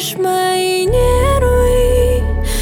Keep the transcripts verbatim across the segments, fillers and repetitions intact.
Пугаешь мои нервы.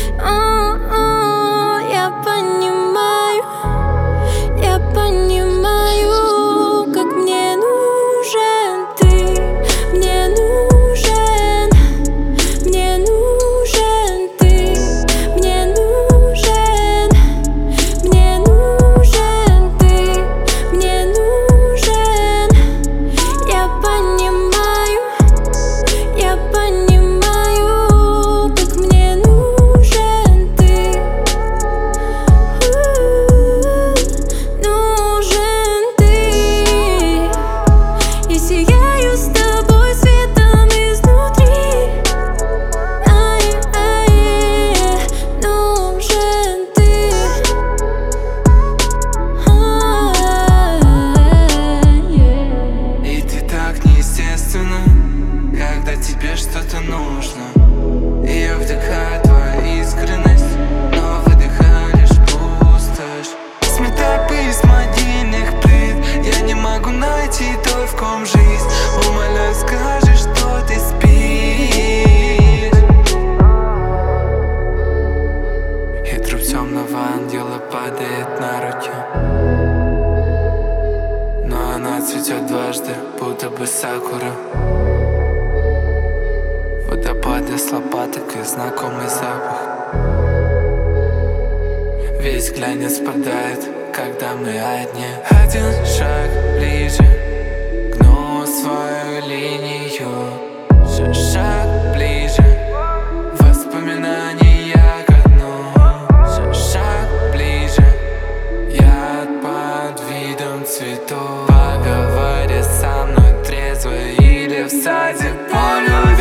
О-о, я понимаю, я понимаю, как мне нужен ты. Мне нужен, мне нужен ты. Мне нужен, мне нужен ты. Мне нужен, я понимаю, я понимаю, как мне нужен ты. Нужен ты. Я сияю с тобой светом изнутри. Ай-ай, нужен ты. И ты так неестественно, когда тебе что-то нужно. И я вдыхаю твою искренность, но выдыхаю лишь пустошь. Сметай пыль с мобильных плит. Я не могу найти то, в ком жизнь. Умоляю, скажи, что ты спишь. И труп темного ангела падает на руки, но она цветет дважды, будто бы сакура. Водопады с лопаток и знакомый запах. Весь глянец спадает, когда мы одни. Один шаг ближе, гну свою линию. Ш- Шаг ближе, воспоминания ко дну. Ш- Шаг ближе, я под видом цветов. Поговори со мной трезво или в саде полю.